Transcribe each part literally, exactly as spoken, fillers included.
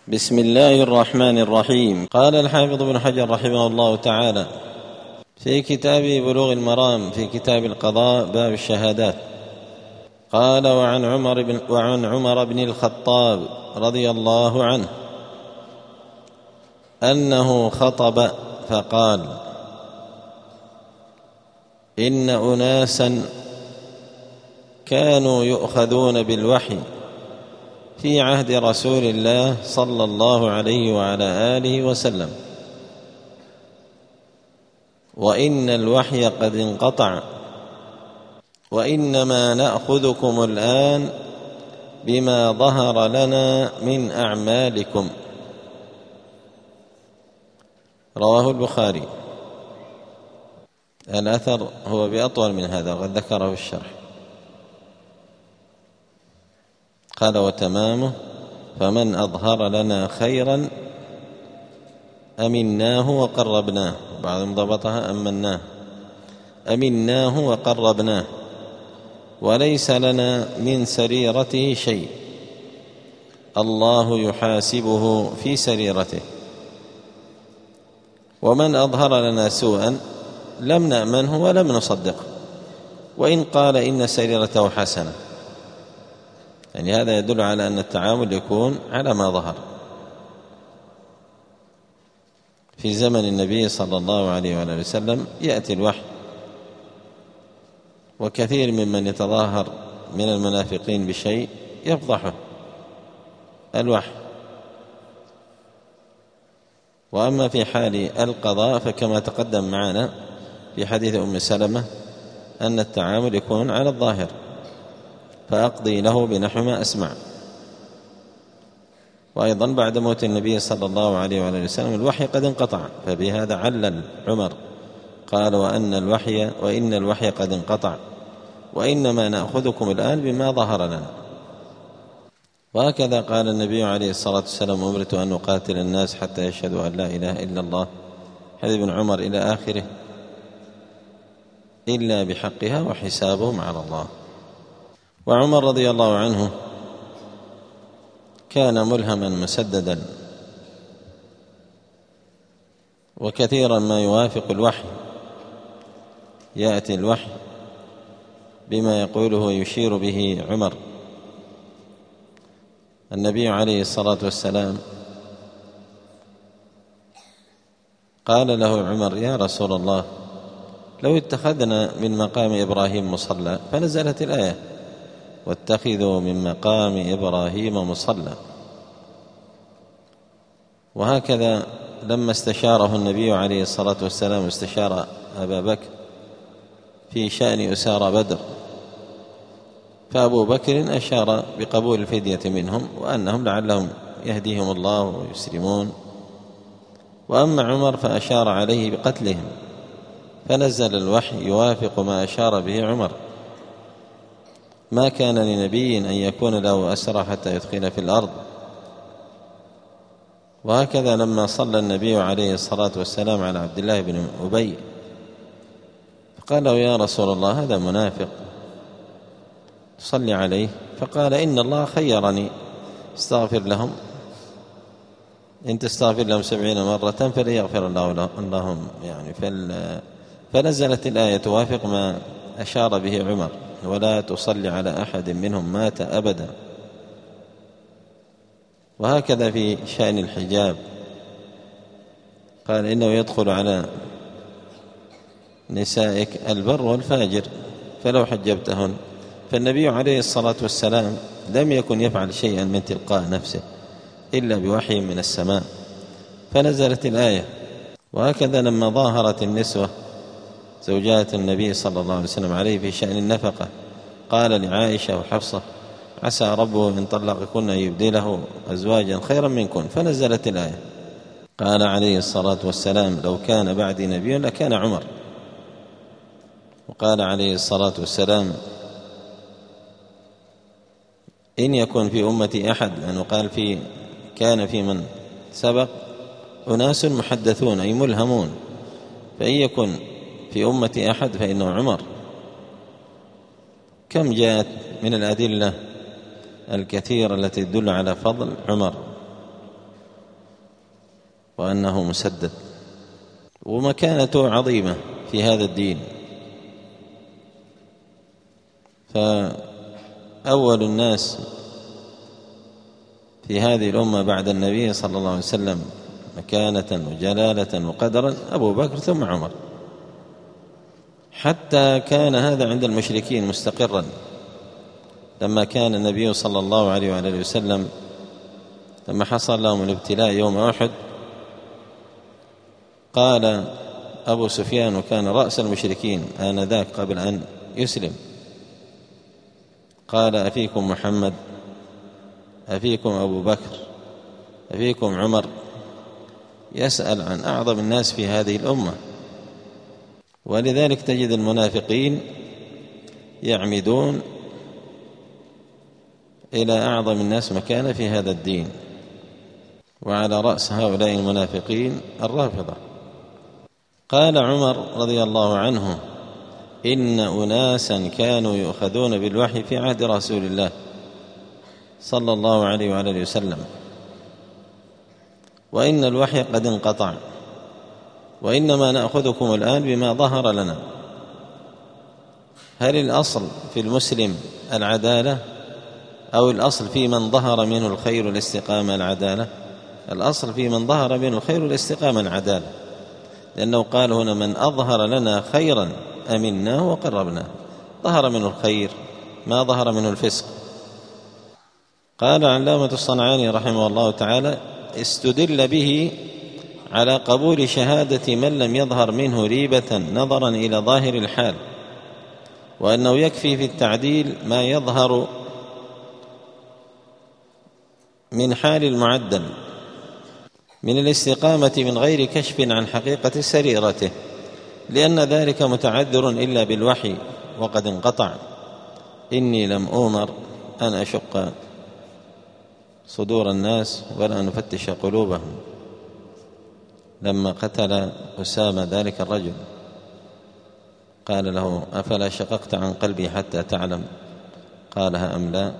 بسم الله الرحمن الرحيم. قال الحافظ ابن حجر رحمه الله تعالى في كتاب بلوغ المرام في كتاب القضاء باب الشهادات، قال: وعن عمر بن, وعن عمر بن الخطاب رضي الله عنه أنه خطب فقال: إن أناسا كانوا يؤخذون بالوحي في عهد رسول الله صلى الله عليه وعلى آله وسلم، وإن الوحي قد انقطع، وإنما نأخذكم الآن بما ظهر لنا من أعمالكم. رواه البخاري. الأثر هو بأطول من هذا وقد ذكره في الشرح. قال: وتمامه: فمن أظهر لنا خيرا أمناه وقربناه. بعضهم ضبطها أمناه، أمناه وقربناه، وليس لنا من سريرته شيء، الله يحاسبه في سريرته. ومن أظهر لنا سوءا لم نأمنه ولم نصدقه، وإن قال إن سريرته حسنة. يعني هذا يدل على أن التعامل يكون على ما ظهر. في زمن النبي صلى الله عليه وآله وسلم يأتي الوحي، وكثير ممن يتظاهر من المنافقين بشيء يفضحه الوحي. وأما في حال القضاء فكما تقدم معنا في حديث أم سلمة أن التعامل يكون على الظاهر، فأقضي له بنحو ما أسمع. وأيضا بعد موت النبي صلى الله عليه وآله وسلم الوحي قد انقطع، فبهذا علل عمر قال: وأن الوحي وإن الوحي قد انقطع، وإنما نأخذكم الآن بما ظهر لنا. وهكذا قال النبي عليه الصلاة والسلام: أمرت أن أقاتل الناس حتى يشهدوا أن لا إله إلا الله، حديث ابن عمر إلى آخره، إلا بحقها وحسابهم على الله. وعمر رضي الله عنه كان ملهما مسددا، وكثيرا ما يوافق الوحي، يأتي الوحي بما يقوله ويشير به عمر. النبي عليه الصلاة والسلام قال له عمر: يا رسول الله، لو اتخذنا من مقام إبراهيم مصلى، فنزلت الآية: واتخذوا من مقام إبراهيم مصلى. وهكذا لما استشاره النبي عليه الصلاة والسلام استشار أبا بكر في شأن أسارى بدر، فأبو بكر أشار بقبول الفدية منهم وأنهم لعلهم يهديهم الله ويسلمون، وأما عمر فأشار عليه بقتلهم، فنزل الوحي يوافق ما أشار به عمر. ما كان لنبي أن يكون له أسرى حتى يدخل في الأرض. وهكذا لما صلى النبي عليه الصلاة والسلام على عبد الله بن أبي فقال له: يا رسول الله، هذا منافق، صلي عليه. فقال: إن الله خيرني، استغفر لهم، إن تستغفر لهم سبعين مرة فليغفر الله لهم. يعني فنزلت الآية توافق ما أشار به عمر: ولا تصلي على أحد منهم مات أبدا. وهكذا في شأن الحجاب قال: إنه يدخل على نسائك البر والفاجر فلو حجبتهن. فالنبي عليه الصلاة والسلام لم يكن يفعل شيئا من تلقاء نفسه إلا بوحي من السماء، فنزلت الآية. وهكذا لما ظاهرت النسوة زوجات النبي صلى الله عليه وسلم عليه في شأن النفقة قال لعائشة وحفصة: عسى ربه إن طلقكن يبدله أزواجا خيرا منكن، فنزلت الآية. قال عليه الصلاة والسلام: لو كان بعدي نبي لكان عمر. وقال عليه الصلاة والسلام: إن يكن في أمتي أحد، لأنه قال في كان في من سبق أناس محدثون أي ملهمون، فإن يكن في أمتي أحد فإنه عمر. كم جاءت من الأدلة الكثيرة التي تدل على فضل عمر. وأنه مسدد، ومكانته عظيمة في هذا الدين. فأول الناس في هذه الأمة بعد النبي صلى الله عليه وسلم مكانة وجلالة وقدرا أبو بكر ثم عمر، حتى كان هذا عند المشركين مستقرا. لما كان النبي صلى الله عليه وآله وسلم لما حصل لهم الابتلاء يوم أحد، قال أبو سفيان وكان رأس المشركين آنذاك قبل أن يسلم، قال أفيكم محمد، أفيكم أبو بكر، أفيكم عمر؟ يسأل عن أعظم الناس في هذه الأمة. ولذلك تجد المنافقين يعمدون إلى أعظم الناس مكانة في هذا الدين، وعلى رأس هؤلاء المنافقين الرافضة. قال عمر رضي الله عنه: إن أناسا كانوا يؤخذون بالوحي في عهد رسول الله صلى الله عليه وآله وسلم، وإن الوحي قد انقطع، وإنما نأخذكم الآن بما ظهر لنا. هل الأصل في المسلم العدالة، أو الأصل في من ظهر منه الخير والاستقامة العدالة؟ الأصل في من ظهر منه الخير والاستقامة العدالة، لأنه قال هنا: من أظهر لنا خيرا أمناه وقربناه. ظهر منه الخير، ما ظهر منه الفسق. قال علامة الصنعاني رحمه الله تعالى: استدل به على قبول شهادة من لم يظهر منه ريبة نظرا إلى ظاهر الحال، وأنه يكفي في التعديل ما يظهر من حال المعدل من الاستقامة من غير كشف عن حقيقة سريرته، لأن ذلك متعذر إلا بالوحي وقد انقطع. إني لم أؤمر أن أشق صدور الناس ولا أن أفتش قلوبهم. لما قتل أسامة ذلك الرجل قال له: أفلا شققت عن قلبي حتى تعلم؟ قالها أم لا؟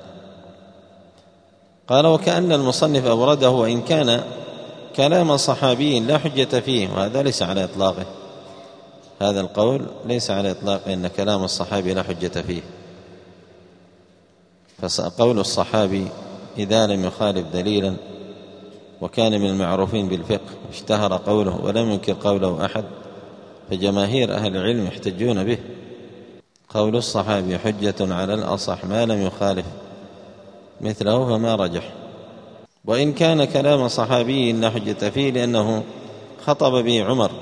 قال: وكأن المصنف أورده وإن كان كلام صحابي لا حجة فيه، وهذا ليس على إطلاقه. هذا القول ليس على إطلاقه إن كلام الصحابي لا حجة فيه، فقول الصحابي إذا لم يخالف دليلا وكان من المعروفين بالفقه اشتهر قوله ولم ينكر قوله أحد، فجماهير أهل العلم يحتجون به. قول الصحابي حجة على الأصح ما لم يخالف مثله فما رجح. وإن كان كلام صحابي لا حجة فيه لأنه خطب به عمر،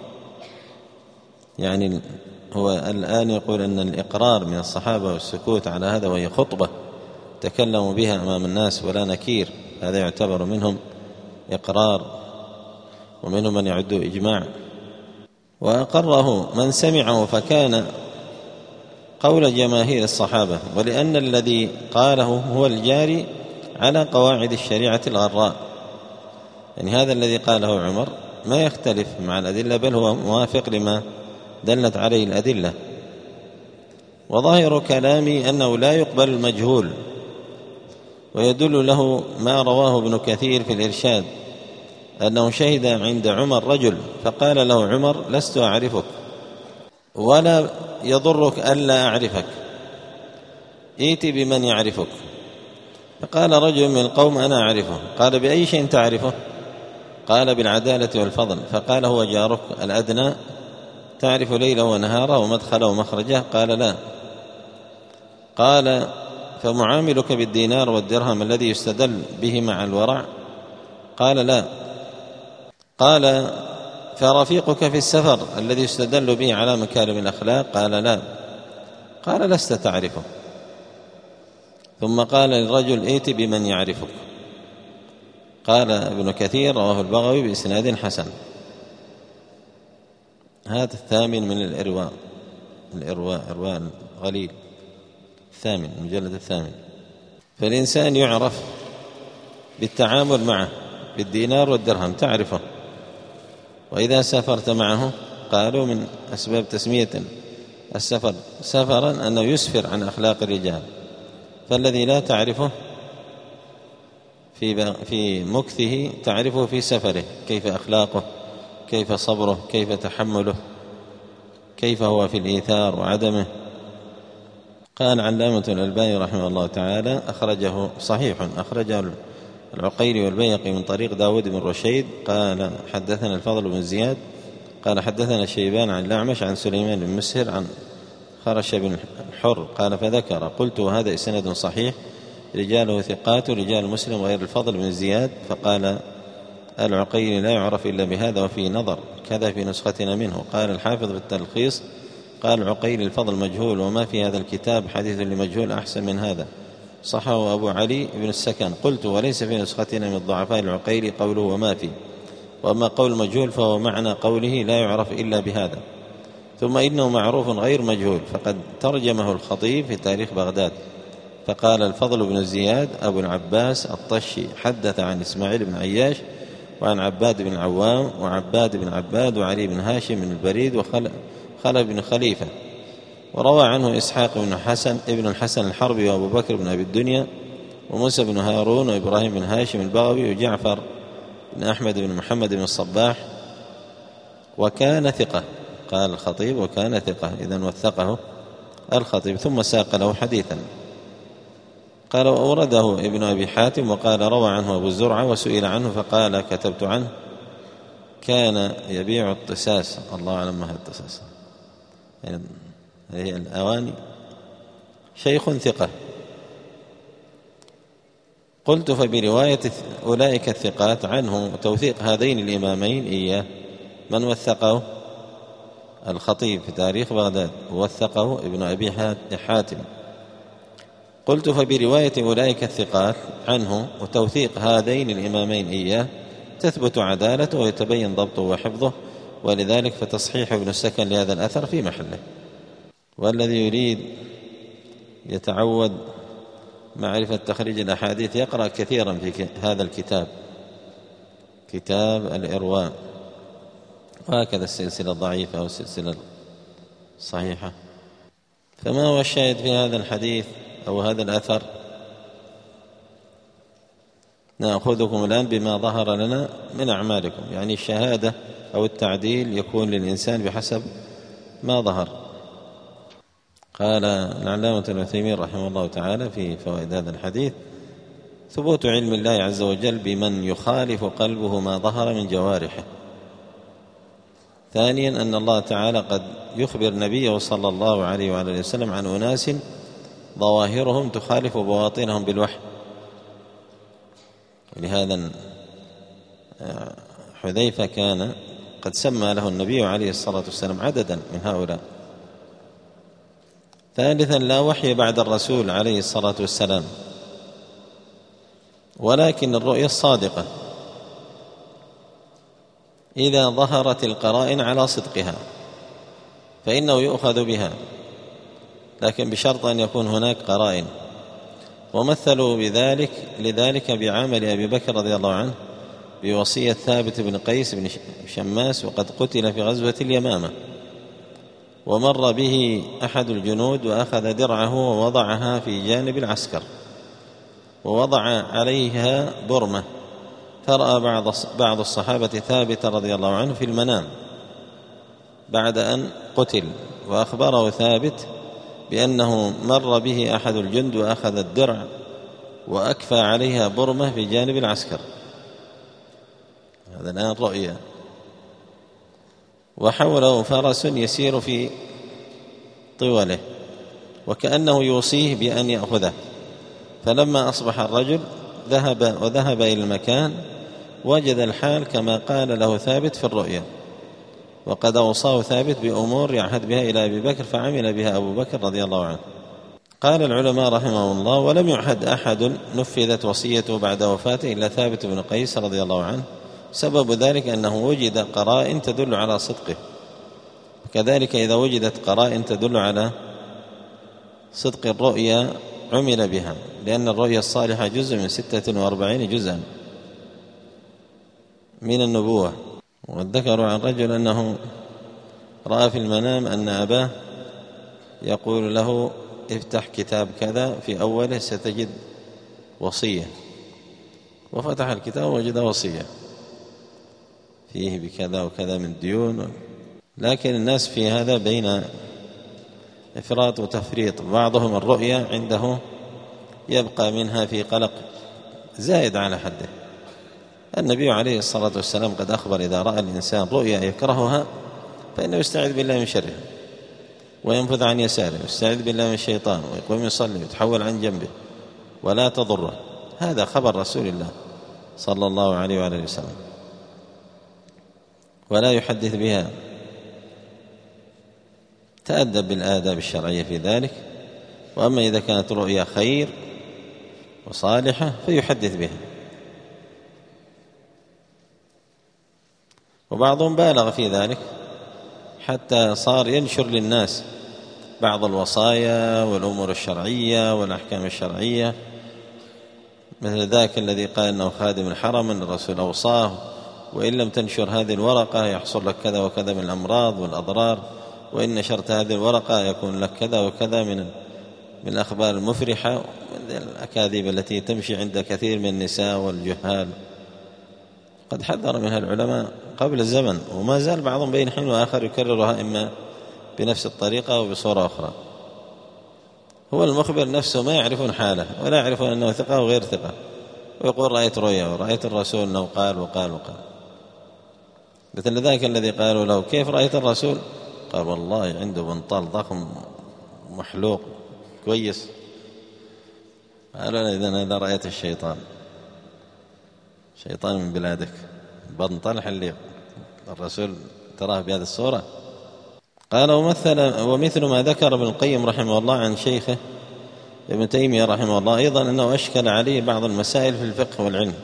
يعني هو الآن يقول أن الإقرار من الصحابة والسكوت على هذا وهي خطبة تكلموا بها أمام الناس ولا نكير، هذا يعتبر منهم إقرار، ومنهم من يعد إجماع. وأقره من سمعه فكان قول جماهير الصحابة، ولأن الذي قاله هو الجاري على قواعد الشريعة الغراء، يعني هذا الذي قاله عمر ما يختلف مع الأدلة، بل هو موافق لما دلت عليه الأدلة. وظاهر كلامي أنه لا يقبل المجهول، ويدل له ما رواه ابن كثير في الإرشاد أنه شهد عند عمر رجل فقال له عمر: لست أعرفك ولا يضرك ألا أعرفك، ائت بمن يعرفك. فقال رجل من القوم: أنا أعرفه. قال: بأي شيء تعرفه؟ قال: بالعدالة والفضل. فقال: هو جارك الأدنى تعرف ليله ونهاره ومدخله ومخرجه؟ قال: لا. قال: فمعاملك بالدينار والدرهم الذي يستدل به مع الورع؟ قال: لا. قال: فرفيقك في السفر الذي يستدل به على مكارم الأخلاق؟ قال: لا. قال: لست تعرفه. ثم قال للرجل: ائت بمن يعرفك. قال ابن كثير: رواه البغوي بإسناد حسن. هذا الثامن من الإرواء، الإرواء إرواء الغليل الثامن، المجلد الثامن. فالإنسان يعرف بالتعامل معه بالدينار والدرهم تعرفه، وإذا سافرت معه قالوا من أسباب تسمية السفر سفرا أنه يسفر عن أخلاق الرجال، فالذي لا تعرفه في في مكثه تعرفه في سفره، كيف أخلاقه، كيف صبره، كيف تحمله، كيف هو في الإيثار وعدمه. قال علامة الألباني رحمه الله تعالى: أخرجه صحيح أخرجه العقيلي والبيهقي من طريق داود بن رشيد قال حدثنا الفضل بن زياد قال حدثنا شيبان عن الأعمش عن سليمان بن مسهر عن خرش بن الحر قال فذكر قلت: وهذا إسناد صحيح رجاله ثقات رجال مسلم غير الفضل بن زياد. فقال العقيلي: لا يعرف إلا بهذا وفي نظر، كذا في نسختنا منه. قال الحافظ في التلخيص: قال العقيلي: الفضل مجهول، وما في هذا الكتاب حديث لمجهول أحسن من هذا، صحه أبو علي بن السكن. قلت: وليس في نسختنا من الضعفاء العقيلي قوله وما في، وأما قول مجهول فهو معنى قوله لا يعرف إلا بهذا. ثم إنه معروف غير مجهول، فقد ترجمه الخطيب في تاريخ بغداد فقال: الفضل بن زياد أبو العباس الطشي حدث عن إسماعيل بن عياش وعن عباد بن عوام وعباد بن عباد وعلي بن هاشم بن البريد وخلف بن خليفة. وروى عنه إسحاق بن حسن ابن الحسن الحربي وأبو بكر بن أبي الدنيا وموسى بن هارون وإبراهيم بن هاشم البغوي وجعفر بن أحمد بن محمد بن الصباح، وكان ثقة. قال الخطيب: وكان ثقة، إذن وثقه الخطيب. ثم ساق له حديثا. قال: وأورده ابن أبي حاتم وقال: روى عنه أبو الزرعة وسئل عنه فقال: كتبت عنه كان يبيع الطساس. الله أعلم ما هي الطساس، يعني هي الأواني. شيخ ثقة. قلت: فبرواية أولئك الثقات عنه وتوثيق هذين الإمامين إياه من وثقه؟ الخطيب في تاريخ بغداد، ووثقه ابن أبي حاتم. قلت: فبرواية أولئك الثقات عنه وتوثيق هذين الإمامين إياه تثبت عدالته ويتبين ضبطه وحفظه، ولذلك فتصحيح ابن السكن لهذا الأثر في محله. والذي يريد يتعود معرفة تخريج الأحاديث يقرأ كثيرا في هذا الكتاب، كتاب الإرواء، وهكذا السلسلة الضعيفة أو السلسلة الصحيحة. فما هو الشاهد في هذا الحديث أو هذا الأثر؟ نأخذكم الآن بما ظهر لنا من أعمالكم، يعني الشهادة أو التعديل يكون للإنسان بحسب ما ظهر. قال العلامة ابن عثيمين رحمه الله تعالى في فوائد هذا الحديث: ثبوت علم الله عز وجل بمن يخالف قلبه ما ظهر من جوارحه. ثانيا أن الله تعالى قد يخبر نبيه صلى الله عليه وعلى وسلم عن أناس ظواهرهم تخالف بواطنهم بالوحي، ولهذا حذيفة كان قد سمى له النبي عليه الصلاة والسلام عددا من هؤلاء. ثالثا لا وحي بعد الرسول عليه الصلاة والسلام، ولكن الرؤيا الصادقة إذا ظهرت القرائن على صدقها فإنه يؤخذ بها، لكن بشرط أن يكون هناك قرائن. ومثلوا بذلك لذلك بعمل أبي بكر رضي الله عنه بوصية ثابت بن قيس بن شماس وقد قتل في غزوة اليمامة، ومر به أحد الجنود وأخذ درعه ووضعها في جانب العسكر ووضع عليها برمة، فرأى بعض بعض الصحابة ثابت رضي الله عنه في المنام بعد أن قتل، وأخبره ثابت بأنه مر به أحد الجند وأخذ الدرع وأكفى عليها برمة في جانب العسكر. هذا الآن رؤيا. وحوله فرس يسير في طوله وكأنه يوصيه بأن يأخذه، فلما أصبح الرجل ذهب وذهب إلى المكان وجد الحال كما قال له ثابت في الرؤيا، وقد أوصاه ثابت بأمور يعهد بها إلى أبي بكر فعمل بها أبو بكر رضي الله عنه. قال العلماء رحمهم الله: ولم يعهد أحد نفذت وصيته بعد وفاته إلا ثابت بن قيس رضي الله عنه، سبب ذلك أنه وجد قرائن تدل على صدقه. كذلك إذا وجدت قرائن تدل على صدق الرؤيا عمل بها، لأن الرؤيا الصالحة جزء من ستة وأربعين جزءا من النبوة. وذكروا عن رجل أنه رأى في المنام أن أباه يقول له: افتح كتاب كذا في أوله ستجد وصية، وفتح الكتاب ووجد وصية فيه بكذا وكذا من ديون، لكن الناس في هذا بين إفراط وتفريط. بعضهم الرؤيا عنده يبقى منها في قلق زائد على حده. النبي عليه الصلاة والسلام قد أخبر إذا رأى الإنسان رؤيا يكرهها فإنه يستعيذ بالله من شرها وينفذ عن يساره، ويستعيذ بالله من الشيطان، ويقوم يصلي ويتحول عن جنبه ولا تضره. هذا خبر رسول الله صلى الله عليه وآله وسلم، ولا يحدث بها. تأدب بالآداب الشرعية في ذلك. وأما إذا كانت رؤيا خير وصالحة فيحدث بها. وبعضهم بالغ في ذلك حتى صار ينشر للناس بعض الوصايا والأمور الشرعية والأحكام الشرعية، مثل ذاك الذي قال أنه خادم الحرم أن الرسول أوصاه وإن لم تنشر هذه الورقة يحصل لك كذا وكذا من الأمراض والأضرار، وإن نشرت هذه الورقة يكون لك كذا وكذا من من الأخبار المفرحة، من الأكاذيب التي تمشي عند كثير من النساء والجهال. قد حذر منها العلماء قبل الزمن، وما زال بعضهم بين حين وآخر يكررها إما بنفس الطريقة أو بصورة أخرى. هو المخبر نفسه ما يعرفون حاله ولا يعرفون أنه ثقة وغير ثقة، ويقول رأيت رؤيا ورأيت الرسول أنه قال وقال وقال. مثل ذاك الذي قالوا له كيف رأيت الرسول؟ قال والله عنده بنطال ضخم محلوق كويس. قالوا إذن هذا رأيت الشيطان، شيطان من بلادك، بنطال حليق، الرسول تراه بهذه الصورة. قال ومثل ومثل ما ذكر ابن القيم رحمه الله عن شيخه ابن تيمية رحمه الله أيضا أنه أشكل عليه بعض المسائل في الفقه والعلم،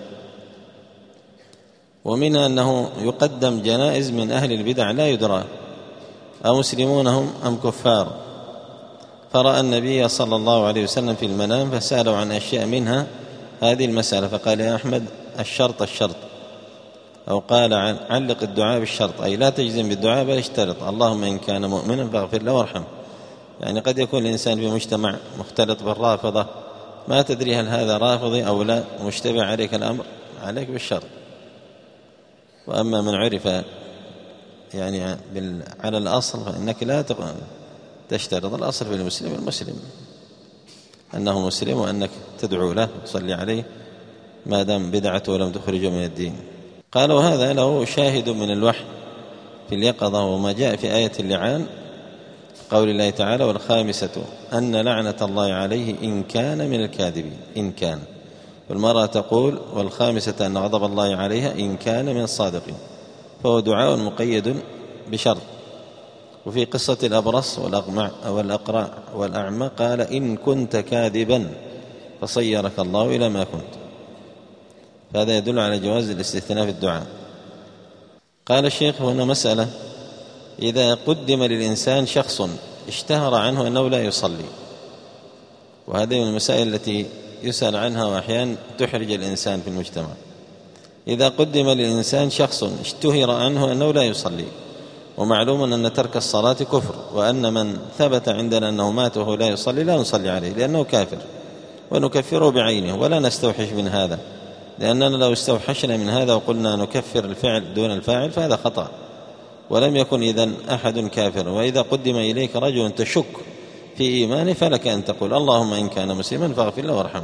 ومنها أنه يقدم جنائز من أهل البدع لا يدرى أمسلمون هم أم كفار، فرأى النبي صلى الله عليه وسلم في المنام فسألوا عن أشياء منها هذه المسألة، فقال يا أحمد الشرط الشرط، أو قال علق الدعاء بالشرط، أي لا تجزم بالدعاء بل اشترط اللهم إن كان مؤمنا فاغفر له وارحمه. يعني قد يكون الإنسان في مجتمع مختلط بالرافضة، ما تدري هل هذا رافضي أو لا، مشتبه عليك الأمر، عليك بالشرط. وأما من عرف يعني على الأصل فإنك لا تشترط. الأصل في المسلم المسلم أنه مسلم وأنك تدعو له تصلي عليه ما دام بدعته لم تخرجه من الدين. قال وهذا له شاهد من الوحي في اليقظة، وما جاء في آية اللعان قول الله تعالى والخامسة أن لعنة الله عليه إن كان من الكاذبين. إن كان، والمرأة تقول والخامسة أن غضب الله عليها إن كان من الصادقين، فهو دعاء مقيد بشرط. وفي قصة الأبرص والأقمع والأقرع والأعمى قال إن كنت كاذبا فصيرك الله إلى ما كنت، فهذا يدل على جواز الاستثناء في الدعاء. قال الشيخ هنا مسألة، إذا قدم للإنسان شخص اشتهر عنه أنه لا يصلي، وهذه من المسائل التي يسأل عنها وأحيانا تحرج الإنسان في المجتمع. إذا قدم للإنسان شخص اشتهر عنه أنه لا يصلي، ومعلوم أن ترك الصلاة كفر، وأن من ثبت عندنا أنه مات وهو لا يصلي لا نصلي عليه لأنه كافر ونكفره بعينه، ولا نستوحش من هذا، لأننا لو استوحشنا من هذا وقلنا نكفر الفعل دون الفاعل فهذا خطأ، ولم يكن إذن أحد كافر. وإذا قدم إليك رجل تشك في إيمانه فلك أن تقول اللهم إن كان مسلما فاغفر له وارحمه،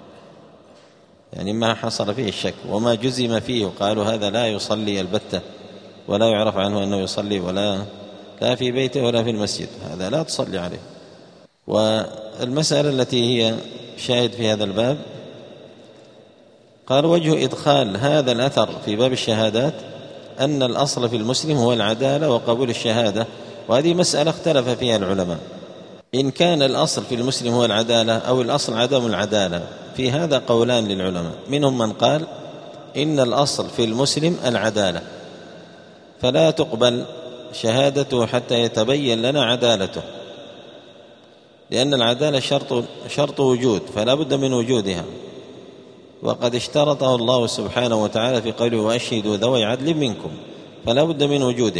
يعني ما حصل فيه الشك وما جزم فيه وقالوا هذا لا يصلي البتة ولا يعرف عنه أنه يصلي ولا لا في بيته ولا في المسجد، هذا لا تصلي عليه. والمسألة التي هي شاهد في هذا الباب قال وجه إدخال هذا الأثر في باب الشهادات أن الأصل في المسلم هو العدالة وقبول الشهادة، وهذه مسألة اختلف فيها العلماء، إن كان الأصل في المسلم هو العدالة أو الأصل عدم العدالة. في هذا قولان للعلماء، منهم من قال إن الأصل في المسلم العدالة فلا تقبل شهادته حتى يتبين لنا عدالته، لأن العدالة شرط, شرط وجود فلا بد من وجودها، وقد اشترطه الله سبحانه وتعالى في قوله وأشهدوا ذوي عدل منكم، فلا بد من وجوده.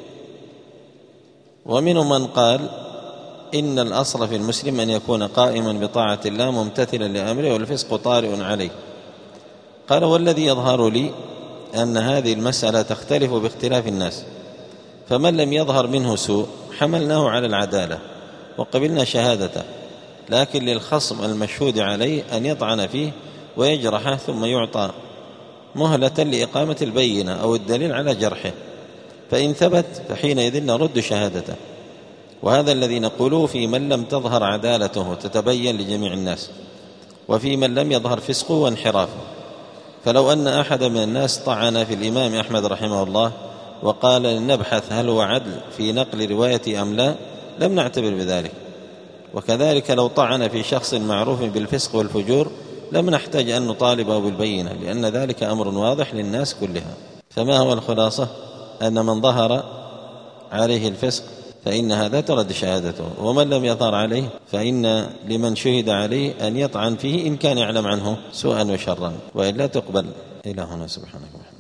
ومنهم من قال إن الأصل في المسلم أن يكون قائما بطاعة الله ممتثلا لأمره والفسق طارئ عليه، قال: والذي يظهر لي أن هذه المسألة تختلف باختلاف الناس، فمن لم يظهر منه سوء حملناه على العدالة وقبلنا شهادته، لكن للخصم المشهود عليه أن يطعن فيه ويجرحه ثم يعطى مهلة لإقامة البينة أو الدليل على جرحه، فإن ثبت فحينئذ نرد شهادته. وهذا الذي نقوله في من لم تظهر عدالته تتبين لجميع الناس، وفي من لم يظهر فسقه وانحرافه. فلو أن أحد من الناس طعن في الإمام أحمد رحمه الله وقال: لنبحث هل هو عدل في نقل رواية أم لا، لم نعتبر بذلك. وكذلك لو طعن في شخص معروف بالفسق والفجور لم نحتاج أن نطالبه بالبينة، لأن ذلك أمر واضح للناس كلها. فما هو الخلاصة؟ أن من ظهر عليه الفسق فإن هذا ترد شهادته، ومن لم يظهر عليه فإن لمن شهد عليه أن يطعن فيه إن كان يعلم عنه سوءا وشرا، وإلا تقبل. إلى هنا، سبحانك.